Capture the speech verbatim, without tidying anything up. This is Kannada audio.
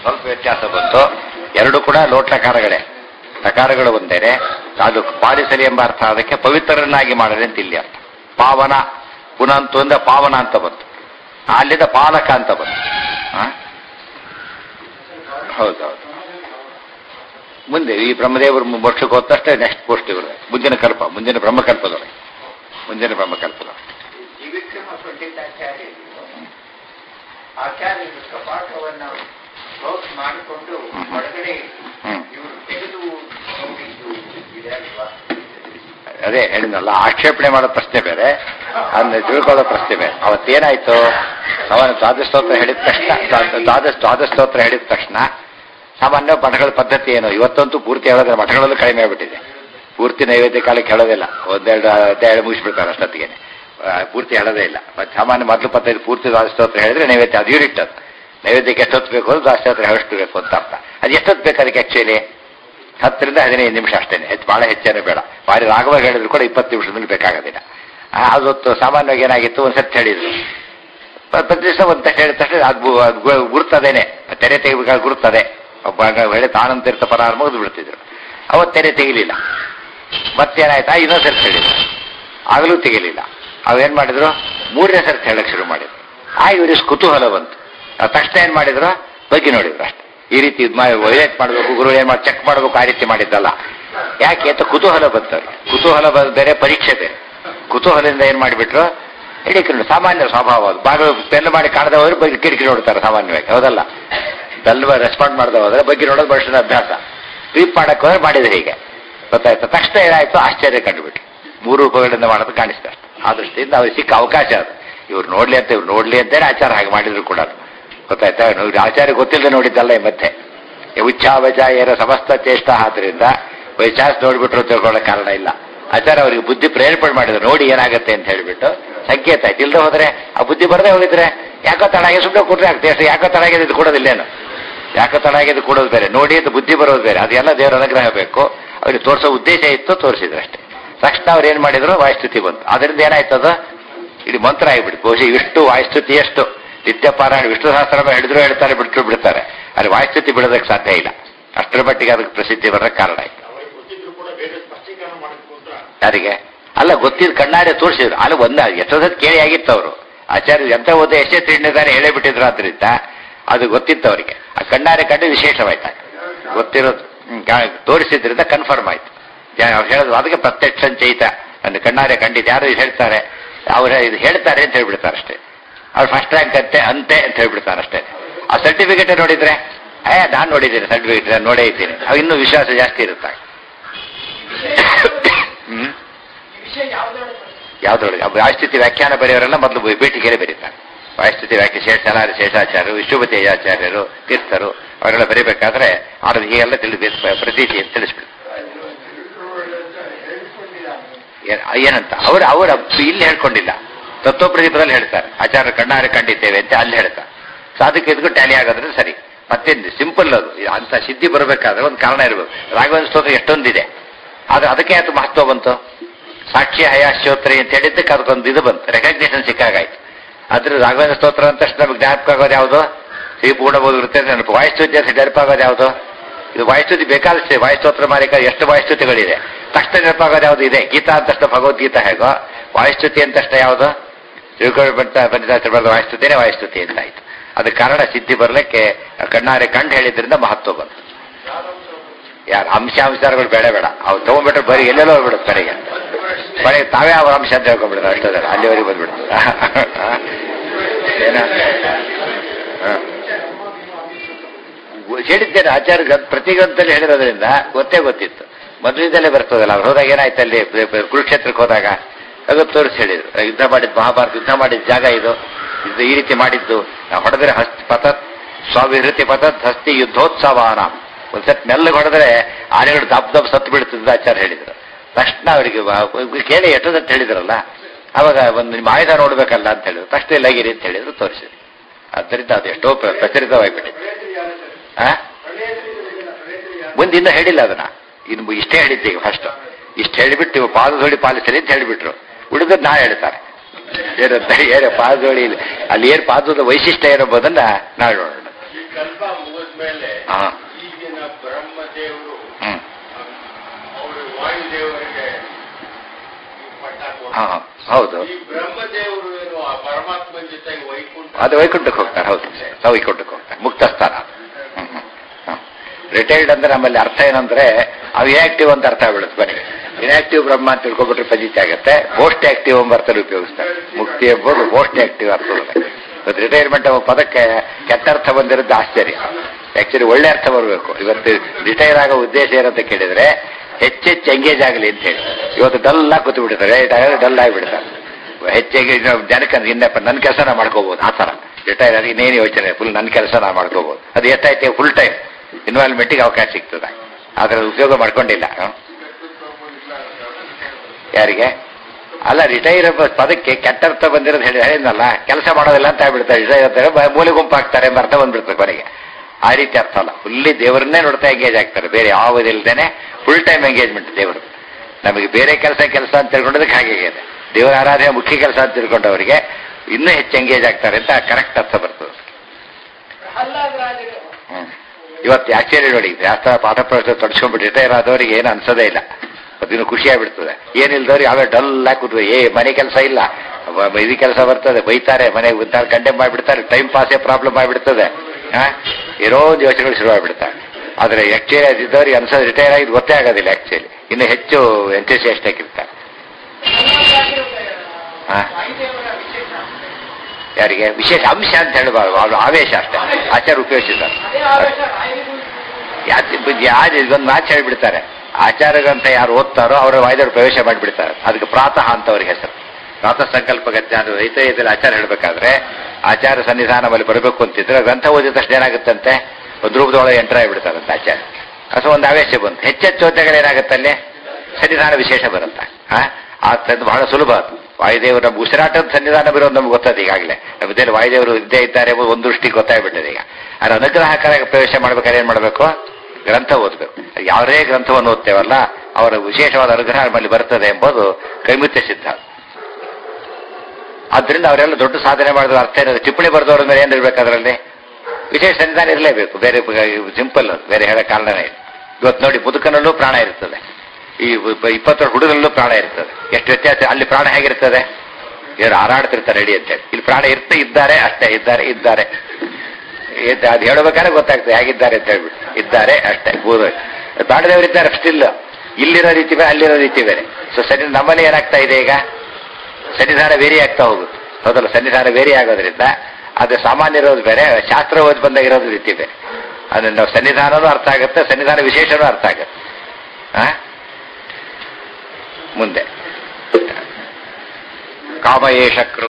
ಸ್ವಲ್ಪ ವ್ಯತ್ಯಾಸ ಬಂತು. ಎರಡು ಕೂಡ ಲೋಟ್ಲಕಾರಗಳೇ, ಲಕಾರಗಳು ಒಂದೇನೆ. ಅದು ಪಾಲಿಸಲಿ ಎಂಬ ಅರ್ಥ, ಅದಕ್ಕೆ ಪವಿತ್ರರನ್ನಾಗಿ ಮಾಡಲಿ ಅಂತ ಇಲ್ಲಿ ಅರ್ಥ. ಪಾವನ ಪುನಂತು ಅಂದ ಪಾವನ ಅಂತ ಬಂತು, ಅಲ್ಲಿಂದ ಪಾಲಕ ಅಂತ ಬಂತು. ಹೌದೌದು. ಮುಂದೆ ಈ ಬ್ರಹ್ಮದೇವರು ಮೋಕ್ಷಕ್ಕೆ ಹೋದಷ್ಟೇ ನೆಕ್ಸ್ಟ್ ಪೋಸ್ಟ್ ಇವರು ಮುಂದಿನ ಕಲ್ಪ, ಮುಂದಿನ ಬ್ರಹ್ಮಕಲ್ಪದೊಳಗೆ, ಮುಂದಿನ ಬ್ರಹ್ಮಕಲ್ಪದೊಳಗೆ ಆಚಾರ್ಯರು ಕಪಾಟವನ್ನು ಕ್ಲೋಸ್ ಮಾಡಿಕೊಂಡು ಹೊರಗಡೆ ಇವರು ತೆಗೆದು ಹೋಗಿದ್ದು ಇದೆ ಅಲ್ವಾ? ಅದೇ ಹೇಳಿದ್ನಲ್ಲ, ಆಕ್ಷೇಪಣೆ ಮಾಡೋ ಪ್ರಶ್ನೆ ಬೇರೆ, ಅದನ್ನ ತಿಳ್ಕೊಳ್ಳೋ ಪ್ರಶ್ನೆ ಬೇರೆ. ಅವತ್ತೇನಾಯ್ತು, ಅವನ ದ್ವಾದಸ್ತೋತ್ರ ಹೇಳಿದ ತಕ್ಷಣ ದ್ವಾದಶ ದ್ವಾದಸ್ತೋತ್ರ ಹೇಳಿದ ತಕ್ಷಣ ಸಾಮಾನ್ಯ ಮಠಗಳ ಪದ್ಧತಿ ಏನು, ಇವತ್ತಂತೂ ಪೂರ್ತಿ ಹೇಳೋದ್ರೆ ಮಠಗಳಲ್ಲೂ ಕಡಿಮೆ ಆಗ್ಬಿಟ್ಟಿದೆ. ಪೂರ್ತಿ ನೈವೇದ್ಯ ಕಾಲಕ್ಕೆ ಹೇಳೋದಿಲ್ಲ, ಒಂದೆರಡು ಅಧ್ಯಾಯ ಮುಗಿಸ್ಬಿಡ್ತಾರೆ ಅಷ್ಟೊತ್ತಿಗೆ, ಪೂರ್ತಿ ಹೇಳೋದೇ ಇಲ್ಲ. ಮತ್ತೆ ಸಾಮಾನ್ಯ ಮೊದಲು ಪದ್ಧತಿ ಪೂರ್ತಿ ದ್ವಾದಸ್ತೋತ್ರ ಹೇಳಿದ್ರೆ ನೈವೇದ್ಯ ಅದು ಇರಿಟ್ಟದು. ನೈವೇದ್ಯಕ್ಕೆ ಎಷ್ಟೊತ್ತು ಬೇಕು ಅದು ದ್ವಾದಸ್ತೋತ್ರ ಹೇಳಷ್ಟು ಬೇಕು ಅಂತ ಅರ್ಥ. ಅದು ಎಷ್ಟೊತ್ತು ಬೇಕು ಅದಕ್ಕೆ ಆಕ್ಚುಲಿ ಹತ್ತರಿಂದ ಹದಿನೈದು ನಿಮಿಷ ಅಷ್ಟೇನೆ, ಹೆಚ್ಚು ಭಾಳ ಹೆಚ್ಚೇನೆ ಬೇಡ. ಭಾರಿ ರಾಘವ ಹೇಳಿದ್ರು ಕೂಡ ಇಪ್ಪತ್ತು ನಿಮಿಷದಲ್ಲಿ ಬೇಕಾಗೋದಿಲ್ಲ. ಅದೊತ್ತು ಸಾಮಾನ್ಯವಾಗಿ ಏನಾಗಿತ್ತು, ಒಂದ್ಸತಿ ಹೇಳಿದ್ರು ಪ್ರತಿ ದಿವಸ ಒಂದು ಹೇಳಿದ ತಕ್ಷಣ ಅದು ಗುರುತದೇನೆ, ತೆರೆ ತೆಗಿಬೇಕಾದ್ರೆ ಗುರುತದೆ. ಒಬ್ಬ ಹೇಳಿ ತಾನಂತಿರ್ತ ಪರಾರ ಮುಗಿದು ಬಿಡ್ತಿದ್ರು. ಅವತ್ತು ತೆರೆ ತೆಗಿಲಿಲ್ಲ. ಮತ್ತೇನಾಯ್ತಾ, ಇನ್ನೊಂದು ಸರ್ತಿ ಹೇಳಿದ್ರು, ಆಗಲೂ ತೆಗಿಲಿಲ್ಲ. ಅವೇನ್ ಮಾಡಿದ್ರು, ಮೂರನೇ ಸರ್ತಿ ಹೇಳಕ್ ಶುರು ಮಾಡಿದ್ರು. ಆ ಇವ್ರಿಗೆ ಕುತೂಹಲ ಬಂತು. ತಕ್ಷಣ ಏನ್ ಮಾಡಿದ್ರು, ಬಗ್ಗೆ ನೋಡಿದ್ರು ಅಷ್ಟೇ. ಈ ರೀತಿ ವೈಲೇಟ್ ಮಾಡಬೇಕು, ಗುರು ಏನ್ ಮಾಡಿ ಚೆಕ್ ಮಾಡಬೇಕು, ಆ ರೀತಿ ಮಾಡಿದ್ದಲ್ಲ. ಯಾಕೆ ಅಂತ ಕುತೂಹಲ ಬಂತವ್ರಿಗೆ. ಕುತೂಹಲ ಬೇರೆ, ಪರೀಕ್ಷೆ ಬೇರೆ. ಕುತೂಹಲದಿಂದ ಏನ್ ಮಾಡಿಬಿಟ್ರು, ಹಿಡಿಕೊಂಡು ಸಾಮಾನ್ಯ ಸ್ವಭಾವ ಅದು. ಬಾಗಿಲು ಬೆಲ್ಲ ಮಾಡಿ ಕಾಣದ ಹೋದ್ರೆ ಬಗ್ಗೆ ಕಿರಿಕಿರಿ ನೋಡ್ತಾರೆ ಸಾಮಾನ್ಯವಾಗಿ, ಹೌದಲ್ಲ? ಬೆಲ್ಲ ರೆಸ್ಪಾಂಡ್ ಮಾಡದ ಹೋದ್ರೆ ಬಗ್ಗೆ ನೋಡೋದು ಬಡಿಸೋದು ಅಭ್ಯಾಸ. ಸ್ವೀಪ್ ಮಾಡಕ್ಕೆ ಹೋದ್ರೆ ಮಾಡಿದ್ರೆ ಹೀಗೆ ಗೊತ್ತಾಯ್ತು. ತಕ್ಷಣ ಏನಾಯ್ತು, ಆಶ್ಚರ್ಯ ಕಂಡುಬಿಟ್ರು. ಮೂರು ರೂಪಗಳಿಂದ ಮಾಡೋದು ಕಾಣಿಸ್ತಾ ಅಷ್ಟು. ಆ ದೃಷ್ಟಿಯಿಂದ ಅವ್ರಿಗೆ ಸಿಕ್ಕ ಅವಕಾಶ ಅದು. ಇವ್ರು ನೋಡ್ಲಿ ಅಂತ ಇವ್ರು ನೋಡ್ಲಿ ಅಂತೇನೆ ಆಚಾರ ಹಾಗೆ ಮಾಡಿದ್ರು ಕೂಡ ಗೊತ್ತಾಯ್ತಾ. ಆಚಾರ್ಯ ಗೊತ್ತಿಲ್ಲದೆ ನೋಡಿದ್ದಲ್ಲ ಈ ಮತ್ತೆ. ಉಚ್ಚಾವಜ ಏರ ಸಮಸ್ತ ಚೇಷ್ಟ ಆದ್ರಿಂದ ಬೈ ಚಾನ್ಸ್ ನೋಡ್ಬಿಟ್ರು ತಿಳ್ಕೊಳ್ಳೋ ಕಾರಣ ಇಲ್ಲ. ಆಚಾರ್ಯ ಅವರಿಗೆ ಬುದ್ಧಿ ಪ್ರೇರೇಪಣೆ ಮಾಡಿದ್ರು, ನೋಡಿ ಏನಾಗುತ್ತೆ ಅಂತ ಹೇಳ್ಬಿಟ್ಟು ಸಂಕೇತ ಆಯ್ತು. ಇಲ್ಲದೆ ಹೋದ್ರೆ ಆ ಬುದ್ಧಿ ಬರದೇ ಹೋಗಿದ್ರೆ ಯಾಕೋ ತಡಾಗಿ ಸುಮ್ಮನೆ ಕೊಟ್ರೆ ಆಗ್ತದೆ ಅಷ್ಟೇ. ಯಾಕೋ ತಡಾಗಿದ್ದು ಕೊಡೋದಿಲ್ಲೇನು, ಯಾಕೋ ತಡಾಗಿದ್ದು ಕೊಡೋದು ಬೇರೆ, ನೋಡಿ ಅಂತ ಬುದ್ಧಿ ಬರೋದು ಬೇರೆ. ಅದೆಲ್ಲ ದೇವರ ಅನುಗ್ರಹ ಬೇಕು. ಅವ್ರಿಗೆ ತೋರಿಸೋ ಉದ್ದೇಶ ಇತ್ತು, ತೋರಿಸಿದ್ರು ಅಷ್ಟೇ. ತಕ್ಷಣ ಅವ್ರು ಏನ್ ಮಾಡಿದ್ರು, ವಾಯುಸ್ತುತಿ ಬಂತು. ಅದರಿಂದ ಏನಾಯ್ತದ, ಇಡೀ ಮಂತ್ರ ಆಗಿಬಿಡ್ತು. ಬಹುಶಃ ಇಷ್ಟು ವಾಯುಸ್ತುತಿ ಎಷ್ಟು ನಿತ್ಯ ಪಾರಾಯಣ ವಿಷ್ಣು ಸಹಸ್ರನಾಮ ಹೇಳಿದ್ರು ಹೇಳ್ತಾರೆ, ಬಿಟ್ಟರು ಬಿಡ್ತಾರೆ. ಅಲ್ಲಿ ವಾಯುಸ್ತುತಿ ಬಿಡೋದಕ್ಕೆ ಸಾಧ್ಯ ಇಲ್ಲ. ಅಷ್ಟರ ಮಟ್ಟಿಗೆ ಅದಕ್ಕೆ ಪ್ರಸಿದ್ಧಿ ಬರೋಕ್ಕೆ ಕಾರಣ ಆಯ್ತು. ಯಾರಿಗೆ ಅಲ್ಲ ಗೊತ್ತಿದ್ದು ಕಣ್ಣಾರೆ ತೋರಿಸಿದ್ರು. ಅಲ್ಲಿ ಒಂದ ಎಷ್ಟೊಂದು ಕೇಳಿ ಆಗಿತ್ತು. ಅವರು ಆಚಾರ್ಯ ಎಂತ ಓದ ಎಷ್ಟೇ ತಿಳಿದಾರೆ ಹೇಳೇ ಬಿಟ್ಟಿದ್ರು. ಆದ್ರಿಂದ ಅದು ಗೊತ್ತಿತ್ತು ಅವರಿಗೆ. ಆ ಕಣ್ಣಾರೆ ಕಂಡು ವಿಶೇಷವಾಯ್ತು. ಗೊತ್ತಿರೋದು ತೋರಿಸಿದ್ರಿಂದ ಕನ್ಫರ್ಮ್ ಆಯ್ತು. ಹೇಳೋದು ಅದಕ್ಕೆ ಪ್ರತ್ಯಕ್ಷ ಚೈತ ಅಂದ್ರೆ ಕಣ್ಣಾರೆ ಕಂಡಿದ್ದು. ಯಾರು ಹೇಳ್ತಾರೆ, ಅವ್ರು ಇದು ಹೇಳ್ತಾರೆ ಅಂತ ಹೇಳ್ಬಿಡ್ತಾರೆ ಅಷ್ಟೇ. ಅವ್ರು ಫಸ್ಟ್ ರ್ಯಾಂಕ್ ಅಂತೆ ಅಂತೆ ಅಂತ ಹೇಳ್ಬಿಡ್ತಾರೆ ಅಷ್ಟೇ. ಆ ಸರ್ಟಿಫಿಕೇಟ್ ನೋಡಿದ್ರೆ, ಏ ನಾನು ನೋಡಿದ್ದೀನಿ ಸರ್ಟಿಫಿಕೇಟ್, ನೋಡೇ ಇದ್ದೀನಿ. ಅವು ಇನ್ನೂ ವಿಶ್ವಾಸ ಜಾಸ್ತಿ ಇರುತ್ತೆ. ಹ್ಮ್ ಯಾವ್ದ್ರೊಳಗೆ ವಾಯುಸ್ಥಿತಿ ವ್ಯಾಖ್ಯಾನ ಬರೆಯವರೆಲ್ಲ ಮೊದಲು ಭೇಟಿಗೆರೆ ಬರೀತಾರೆ. ವಾಯುಸ್ಥಿತಿ ವ್ಯಾಖ್ಯೆ ಶೇಷಾಚಾರ್ಯ ಶೇಷಾಚಾರ್ಯರು, ವಿಶ್ವಪತಿ ಆಚಾರ್ಯರು, ತೀರ್ಥರು ಅವರೆಲ್ಲ ಬರೀಬೇಕಾದ್ರೆ ಅವ್ರದ್ದು ಹೀಗೆಲ್ಲ ತಿಳಿಬೇಕು, ಪ್ರತೀತಿ ಅಂತ ತಿಳಿಸ್ಬೇಕು. ಏನಂತ ಅವರು ಅವರ ಇಲ್ಲಿ ಹೇಳ್ಕೊಂಡಿಲ್ಲ, ತತ್ವಪ್ರದೀಪದಲ್ಲಿ ಹೇಳ್ತಾರೆ. ಆಚಾರ್ಯ ಕಣ್ಣಾರೆ ಕಂಡಿದ್ದೇವೆ ಅಂತ ಅಲ್ಲಿ ಹೇಳ್ತಾರೆ. ಸಾಧಕ ಇದಕ್ಕೂ ಟ್ಯಾಲಿ ಆಗೋದ್ರೆ ಸರಿ. ಮತ್ತೇನು ಸಿಂಪಲ್ ಅದು. ಅಂತ ಸಿದ್ಧಿ ಬರಬೇಕಾದ್ರೆ ಒಂದು ಕಾರಣ ಇರಬೇಕು. ರಾಘವೇಂದ್ರ ಸ್ತೋತ್ರ ಎಷ್ಟೊಂದಿದೆ, ಆದ್ರೆ ಅದಕ್ಕೆ ಅದು ಮಹತ್ವ ಬಂತು. ಸಾಕ್ಷಿ ಹಯಾಶ್ಚೋತ್ರಿ ಅಂತ ಹೇಳಿದ್ದಕ್ಕೆ ಅದಕ್ಕೊಂದು ಇದು ಬಂತು, ರೆಕಗ್ನೇಷನ್ ಸಿಕ್ಕಾಗಾಯ್ತು. ಆದ್ರೆ ರಾಘವೇಂದ್ರ ಸ್ತೋತ್ರ ಅಂತ ತಕ್ಷಣ ನಮಗೆ ಜ್ಞಾಪಕ ಆಗೋದು ಯಾವುದು, ಶ್ರೀ ಪೂರ್ಣಬೋಧ ವೃತ್ತ ನೆನಪು. ವಾಯುಸ್ತುತಿ ಅಂತ ನೆನಪಾಗೋದು ಯಾವುದು, ಇದು ವಾಯುಸ್ತುತಿ ಬೇಕಾದಷ್ಟೇ. ವಾಯುಸ್ತೋತ್ರ ಮಾಲಿಕ ಎಷ್ಟು ವಾಯುಸ್ತುತಿಗಳಿದೆ. ತಕ್ಷಣ ನೆನಪಾಗೋದು ಯಾವುದು ಇದೆ. ಗೀತಾ ಅಂತ ತಕ್ಷಣ ಭಗವದ್ಗೀತಾ ಹೇಗೋ, ವಾಯುಸ್ತುತಿ ಅಂತ ತಕ್ಷಣ ಯಾವುದು ಪಂಚರಾತ್ರ ಬರೆದ ವಾಯುಸ್ತುತಿನೇ ವಾಯುಸ್ತುತಿ ಅಂತ ಆಯ್ತು. ಅದಕ್ಕೆ ಕಾರಣ ಸಿದ್ಧಿ ಬರಲಿಕ್ಕೆ ಕಣ್ಣಾರೆ ಕಂಡು ಹೇಳಿದ್ರಿಂದ ಮಹತ್ವ ಬಂತು. ಯಾರು ಅಂಶಾಂಶಗಳು ಬೇಡ ಬೇಡ ಅವ್ರು ತಗೊಂಡ್ಬಿಟ್ರೆ ಬರೀ ಎಲ್ಲೆಲ್ಲೋ ಹೋಗ್ಬಿಡುತ್ತೆ ಕಡೆಗೆ. ಬರೀ ತಾವೇ ಅವ್ರ ಅಂಶ ಅಂತ ಹೇಳ್ಕೊಂಡ್ಬಿಡ್ತಾರೆ ಅಷ್ಟೊಂದಲ್ಲ, ಅಲ್ಲಿವರೆಗೆ ಬಂದ್ಬಿಡ್ತಾರೆ. ಏನ ಹೇಳಿದ್ದೇನೆ ಆಚಾರ್ಯ ಪ್ರತಿ ಗ್ರಂಥದಲ್ಲಿ ಹೇಳಿರೋದ್ರಿಂದ ಗೊತ್ತೇ ಗೊತ್ತಿತ್ತು. ಮದುವೆದಲ್ಲೇ ಬರ್ತದಲ್ಲ. ಅವ್ರು ಹೋದಾಗ ಏನಾಯ್ತು, ಅಲ್ಲಿ ಕುರುಕ್ಷೇತ್ರಕ್ಕೆ ಹೋದಾಗ ಅದು ತೋರಿಸಿ ಹೇಳಿದ್ರು. ಯುದ್ಧ ಮಾಡಿದ್ದು ಮಹಾಭಾರತ ಯುದ್ಧ ಮಾಡಿದ ಜಾಗ ಇದು, ಇದು ಈ ರೀತಿ ಮಾಡಿದ್ದು. ಹೊಡೆದ್ರೆ ಹಸ್ತಿ ಪತತ್ ಸ್ವಾಭಿವೃತ್ತಿ ಪತತ್ ಹಸ್ತಿ ಯುದ್ಧೋತ್ಸವಾನ. ಒಂದ್ಸತ್ ಮೆಲ್ಲಗೆ ಹೊಡೆದ್ರೆ ಆನೆಗಳು ದಪ್ ದಪ್ ಸತ್ತು ಬಿಡ್ತಿದ್ದ ಆಚಾರ್ಯ ಹೇಳಿದ್ರು. ತಕ್ಷಣ ಅವರಿಗೆ ಕೇಳಿ ಎಷ್ಟೊಂದು ಹೇಳಿದ್ರಲ್ಲ, ಅವಾಗ ಒಂದು ನಿಮ್ಮ ಆಯುಧ ನೋಡ್ಬೇಕಲ್ಲ ಅಂತ ಹೇಳಿದ್ರು. ತಕ್ಷಣ ಇಲ್ಲಾಗಿರಿ ಅಂತ ಹೇಳಿದ್ರು, ತೋರಿಸಿದ್ರು. ಆದ್ದರಿಂದ ಅದು ಎಷ್ಟೋ ಪ್ರಚಲಿತವಾಗಿಬಿಟ್ಟಿದೆ. ಆ ಮುಂದಿನ ಹೇಳಿಲ್ಲ ಅದನ್ನ, ಇನ್ನು ಇಷ್ಟೇ ಹೇಳಿದ್ದೆ ಈಗ ಫಸ್ಟ್. ಇಷ್ಟು ಹೇಳಿಬಿಟ್ಟು ಇವು ಪಾದಧೂಳಿ ಪಾಲಿಸಲಿ ಅಂತ ಹೇಳಿಬಿಟ್ರು. ಉಳಿದ್ರೆ ನಾ ಹೇಳ್ತಾರೆ ಏನಂತ, ಏನ ಪಾದಧೂಳಿ ಅಲ್ಲಿ ಏನ್ ಪಾದದ ವೈಶಿಷ್ಟ್ಯ ಏನಂಬೋದನ್ನ ನಾಳೆ ನೋಡೋಣ. ಹೋದ್ಮೇಲೆ ಈಗಿನ ಬ್ರಹ್ಮದೇವರು ಹ್ಮ್ ಅವರು ವಾಯುದೇವರಿಗೆ ಪಟ್ಟ ಹೌದು. ಈ ಬ್ರಹ್ಮದೇವರು ಏನು ಆ ಪರಮಾತ್ಮನ ಜೊತೆಗೆ ವೈಕುಂಠ ಅದು ವೈಕುಂಠಕ್ಕೆ ಹೋಗ್ತಾರೆ. ಹೌದು, ವೈಕುಂಠಕ್ಕೆ ಹೋಗ್ತಾರೆ, ಮುಕ್ತ ಸ್ಥಾನ. ರಿಟೈರ್ಡ್ ಅಂದ್ರೆ ನಮ್ಮಲ್ಲಿ ಅರ್ಥ ಏನಂದ್ರೆ ಅವು ಇನ್ಆಕ್ಟಿವ್ ಅಂತ ಅರ್ಥ ಬೀಳುತ್ತೆ. ಬನ್ನಿ, ಇನ್ಆಕ್ಟಿವ್ ಬ್ರಹ್ಮ ಅಂತ ತಿಳ್ಕೊಬಿಟ್ರೆ ಪಂಜಿತ ಆಗುತ್ತೆ. ಮೋಸ್ಟ್ ಆಕ್ಟಿವ್ ಎಂಬ ಅರ್ಥದಲ್ಲಿ ಉಪಯೋಗಿಸ್ತಾರೆ. ಮುಕ್ತಿ ಎಂಬುದು ಮೋಸ್ಟ್ ಆಕ್ಟಿವ್ ಅರ್ಥದಲ್ಲಿ. ಇವತ್ತು ರಿಟೈರ್ಮೆಂಟ್ ಪದಕ್ಕೆ ಕೆಟ್ಟ ಅರ್ಥ ಬಂದಿರೋದು ಆಶ್ಚರ್ಯ. ಆಕ್ಚುಲಿ ಒಳ್ಳೆ ಅರ್ಥ ಬರಬೇಕು. ಇವತ್ತು ರಿಟೈರ್ ಆಗೋ ಉದ್ದೇಶ ಏನಂತ ಕೇಳಿದ್ರೆ ಹೆಚ್ಚೆಚ್ಚು ಎಂಗೇಜ್ ಆಗಲಿ ಅಂತ ಹೇಳಿ. ಇವತ್ತು ಡಲ್ ಆಗಿ ಕೂತು ಬಿಡ್ತಾರೆ, ಡಲ್ ಆಗಿಬಿಡ್ತಾರೆ. ಹೆಚ್ಚೆಗೆ ಜನಕ್ಕೆ ಇನ್ನಪ್ಪ ನನ್ನ ಕೆಲಸ ನಾ ಮಾಡ್ಕೋಬಹುದು. ಆ ಥರ ರಿಟೈರ್ ಆಗಿ ಇನ್ನೇನು ಯೋಚನೆ, ಫುಲ್ ನನ್ನ ಕೆಲಸ ನಾ ಮಾಡ್ಕೋಬಹುದು. ಅದು ಎಷ್ಟೈತೆ ಫುಲ್ ಟೈಮ್ ಇನ್ವಾಲ್ವ್ಮೆಂಟಿಗೆ ಅವಕಾಶ ಸಿಗ್ತದೆ. ಅದರ ಉಪಯೋಗ ಮಾಡ್ಕೊಂಡಿಲ್ಲ. ಯಾರಿಗೆ ಅಲ್ಲ, ರಿಟೈರ್ ಪದಕ್ಕೆ ಕೆಟ್ಟ ಅರ್ಥ ಬಂದಿರೋದು ಹೇಳಿ ಹೇಳಿದ್ನಲ್ಲ, ಕೆಲಸ ಮಾಡೋದಿಲ್ಲ ಅಂತ ಆಗ್ಬಿಡ್ತಾರೆ. ರಿಟೈರ್ ಅಂತಾರೆ ಮೂಲೆ ಗುಂಪು ಹಾಕ್ತಾರೆ ಎಂಬ ಅರ್ಥ ಬಂದ್ಬಿಡ್ತಾರೆ ಕೊನೆಗೆ. ಆ ರೀತಿ ಅರ್ಥ ಅಲ್ಲ. ಫುಲ್ಲಿ ದೇವರನ್ನೇ ನೋಡ್ತಾ ಎಂಗೇಜ್ ಆಗ್ತಾರೆ, ಬೇರೆ ಯಾವುದಿಲ್ಲದೇನೆ ಫುಲ್ ಟೈಮ್ ಎಂಗೇಜ್ಮೆಂಟ್ ದೇವರು. ನಮಗೆ ಬೇರೆ ಕೆಲಸ ಕೆಲಸ ಅಂತ ತಿಳ್ಕೊಂಡದಕ್ಕೆ ಹಾಗೆ ಇದೆ. ದೇವರ ಆರಾಧನೆ ಮುಖ್ಯ ಕೆಲಸ ಅಂತ ತಿಳ್ಕೊಂಡವರಿಗೆ ಇನ್ನೂ ಹೆಚ್ಚು ಎಂಗೇಜ್ ಆಗ್ತಾರೆ ಅಂತ ಕರೆಕ್ಟ್ ಅರ್ಥ ಬರ್ತದೆ. ಹ್ಮ್ ಇವತ್ತು ಆಕ್ಚುಲಿ ನೋಡಿ, ಶಾಸ್ತ್ರ ಪಾಠ ಪ್ರವೇಶ ತೊಡಸ್ಕೊಂಡ್ಬಿಟ್ಟು ರಿಟೈರ್ ಆದವರಿಗೆ ಏನು ಅನ್ಸೋದೇ ಇಲ್ಲ. ಅದಿನ್ನು ಖುಷಿ ಆಗ್ಬಿಡ್ತದೆ. ಏನಿಲ್ದವ್ರಿಗೆ ಅವೇ ಡಲ್ ಆಗಿ ಕೂತ್ವೆ, ಏ ಮನೆ ಕೆಲಸ ಇಲ್ಲ, ಇದು ಕೆಲಸ ಬರ್ತದೆ, ಬೈತಾರೆ, ಮನೆಗೆ ಕಂಡೆಮ್ ಮಾಡಿಬಿಡ್ತಾರೆ, ಟೈಮ್ ಪಾಸೇ ಪ್ರಾಬ್ಲಮ್ ಆಗಿಬಿಡ್ತದೆ. ಹಾ ಏನೋ ಒಂದು ಯೋಚನೆಗಳು ಶುರು ಆಗ್ಬಿಡ್ತಾರೆ. ಆದ್ರೆ ಆಕ್ಚುಲಿ ಅದಿದ್ದವ್ರಿಗೆ ಅನ್ಸೋದು ರಿಟೈರ್ ಆಗಿದ್ದು ಗೊತ್ತೇ ಆಗೋದಿಲ್ಲ. ಆಕ್ಚುಲಿ ಇನ್ನು ಹೆಚ್ಚು ಎಂಥೂಸಿಯಾಸ್ಟಿಕ್ ಆಗಿರ್ತಾರೆ. ಯಾರಿಗೆ ವಿಶೇಷ ಅಂಶ ಅಂತ ಹೇಳಬಾರ್ದು, ಅವ್ರು ಆವೇಶ ಅಷ್ಟೇ. ಆಚಾರ ಉಪಯೋಗಿಸಿದ್ದಾರೆ. ಒಂದು ಮ್ಯಾಚ್ ಹೇಳಿಬಿಡ್ತಾರೆ. ಆಚಾರಗಂತ ಯಾರು ಓದ್ತಾರೋ ಅವರ ವಾಯ್ದವ್ರು ಪ್ರವೇಶ ಮಾಡಿಬಿಡ್ತಾರೆ. ಅದಕ್ಕೆ ಪ್ರಾತಃ ಅಂತ ಅವ್ರಿಗೆ ಹೆಸರು. ಪ್ರಾತಃ ಸಂಕಲ್ಪಗತ್ಯ ಅಂದ್ರೆ ರೈತದಲ್ಲಿ ಆಚಾರ ಹೇಳಬೇಕಾದ್ರೆ ಆಚಾರ ಸನ್ನಿಧಾನದಲ್ಲಿ ಬರಬೇಕು ಅಂತಿದ್ರೆ ಗ್ರಂಥ ಓದಿದ ತಕ್ಷಣ ಏನಾಗುತ್ತಂತೆ, ಒಂದು ರೂಪದೊಳಗೆ ಎಂಟರ್ ಆಗಿಬಿಡ್ತಾರಂತೆ ಆಚಾರ. ಅಥವಾ ಒಂದು ಆವೇಶ ಬಂತು. ಹೆಚ್ಚೆಚ್ಚು ಓದ್ಯಗಳೇನಾಗುತ್ತೆ ಅಲ್ಲಿ ಸನ್ನಿಧಾನ ವಿಶೇಷ ಬರುತ್ತೆ. ಆ ತಂದು ಬಹಳ ಸುಲಭ. ಅದು ವಾಯುದೇವರ ಉಸಿರಾಟದ ಸನ್ನಿಧಾನ ಬರೋದು ನಮ್ಗೆ ಗೊತ್ತದ ಈಗಾಗಲೇ. ನಮ್ಮದಲ್ಲಿ ವಾಯುದೇವರು ಇದ್ದೇ ಇದ್ದಾರೆ ಎಂಬುದು ಒಂದು ದೃಷ್ಟಿಗೆ ಗೊತ್ತಾಗ್ಬಿಟ್ಟಿದೆ. ಈಗ ಅದು ಅನುಗ್ರಹಕಾರ ಪ್ರವೇಶ ಮಾಡ್ಬೇಕಾದ್ರೆ ಏನ್ ಮಾಡಬೇಕು, ಗ್ರಂಥ ಓದ್ಬೇಕು. ಯಾವುದೇ ಗ್ರಂಥವನ್ನು ಓದ್ತೇವಲ್ಲ ಅವರ ವಿಶೇಷವಾದ ಅನುಗ್ರಹ ನಮ್ಮಲ್ಲಿ ಬರ್ತದೆ ಎಂಬುದು ಕೈಮುತ್ಯ ಸಿದ್ಧ. ಆದ್ರಿಂದ ಅವರೆಲ್ಲ ದೊಡ್ಡ ಸಾಧನೆ ಮಾಡಿದ್ರು ಅರ್ಥ ಏನಾದ್ರು ಟಿಪ್ಪಣಿ ಬರೆದವ್ರ ಮೇಲೆ ಏನಿರ್ಬೇಕು, ಅದರಲ್ಲಿ ವಿಶೇಷ ಸನ್ನಿಧಾನ ಇರಲೇಬೇಕು. ಬೇರೆ ಸಿಂಪಲ್ ಅದು, ಬೇರೆ ಹೇಳೋ ಕಾರಣನೇ ಇಲ್ಲ. ಇವತ್ತು ನೋಡಿ, ಮುದುಕನಲ್ಲೂ ಪ್ರಾಣ ಇರ್ತದೆ, ಈ ಇಪ್ಪತ್ತರ ಹುಡುಗನಲ್ಲೂ ಪ್ರಾಣ ಇರ್ತದೆ. ಎಷ್ಟು ವ್ಯತ್ಯಾಸ. ಅಲ್ಲಿ ಪ್ರಾಣ ಹೇಗಿರ್ತದೆ, ಇವರು ಹಾರಾಡ್ತಿರ್ತಾರೆ ರೆಡಿ ಅಂತೇಳಿ. ಇಲ್ಲಿ ಪ್ರಾಣ ಇರ್ತೇ ಇದ್ದಾರೆ ಅಷ್ಟೇ, ಇದ್ದಾರೆ ಇದ್ದಾರೆ ಅದು ಹೇಳಬೇಕಾದ್ರೆ ಗೊತ್ತಾಗ್ತದೆ ಹೇಗಿದ್ದಾರೆ ಅಂತ ಹೇಳ್ಬಿಟ್ಟು. ಇದ್ದಾರೆ ಅಷ್ಟೇ, ಬೋದು ಪ್ರಾಣದೇವರಿದ್ದಾರೆ ಸ್ಟಿಲ್. ಇಲ್ಲಿರೋ ರೀತಿ ಬೇರೆ, ಅಲ್ಲಿರೋ ರೀತಿ ಬೇರೆ. ಸೊ ಸನ್ನಿ ನಮ್ಮಲ್ಲಿ ಏನಾಗ್ತಾ ಇದೆ ಈಗ, ಸನ್ನಿಧಾನ ವೇರಿ ಆಗ್ತಾ ಹೋಗುತ್ತೆ. ಹೌದಲ್ಲ, ಸನ್ನಿಧಾನ ವೇರಿ ಆಗೋದ್ರಿಂದ ಅದು ಸಾಮಾನ್ಯ ಇರೋದು ಬೇರೆ, ಶಾಸ್ತ್ರ ಓದಿ ಬಂದಾಗ ಇರೋದು ರೀತಿ ಬೇರೆ. ಅದನ್ನ ನಾವು ಸನ್ನಿಧಾನನೂ ಅರ್ಥ ಆಗುತ್ತೆ, ಸನ್ನಿಧಾನ ವಿಶೇಷನೂ ಅರ್ಥ ಆಗುತ್ತೆ. ಆ ಮುಂದೆ ಕಾಮಯೇಷ ಕೃ